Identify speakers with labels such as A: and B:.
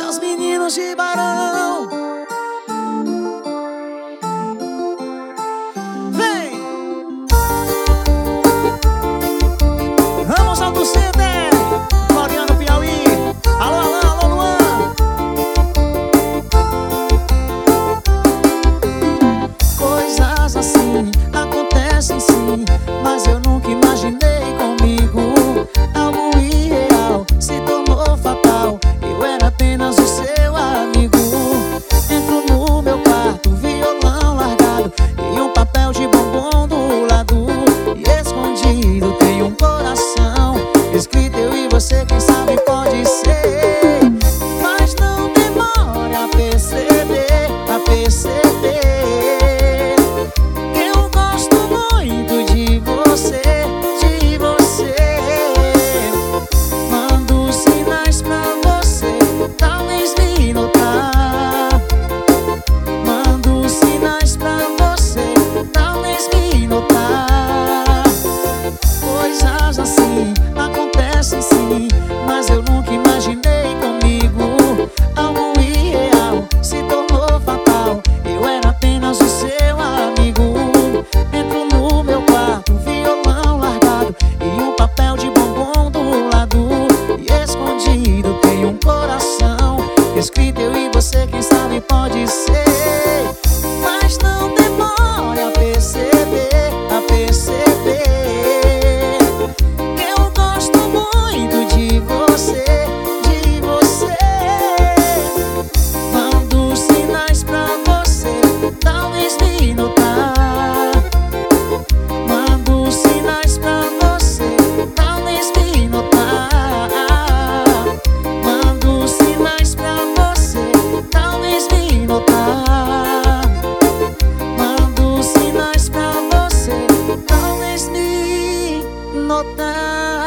A: os meninos de Barão. Vem! Ramos Auto Center, Floriano, Piauí. Alô, Alain, alô, Luan. Coisas assim acontecem sim, mas eu nunca imaginei comigo. Algo irreal se tornou fatal. Eu era apenas o seu amigo. Entro no meu quarto, violão largado e um papel de bombom do lado. E escondido tem um coração escrito eu e você, quem sabe pode ser. Mas não demore a perceber, a perceber que eu gosto muito de você, de você. Mando sinais pra você, talvez me notar. Mando sinais pra você, talvez me notar. Coisas assim acontecem sim, mas eu nunca imaginei comigo. Algo irreal se tornou fatal. Eu era apenas o seu amigo. Entro no meu quarto, violão largado e um papel de bombom do lado. E escondido tem um coração escrito eu e você, quem sabe pode ser. Mas não demore a perceber, a perceber que eu gosto muito de você, de você. Mando sinais pra você, talvez me notar. Mando sinais pra você, talvez me notar. Mando sinais pra você, talvez me notar. Mando sinais pra você, talvez me notar.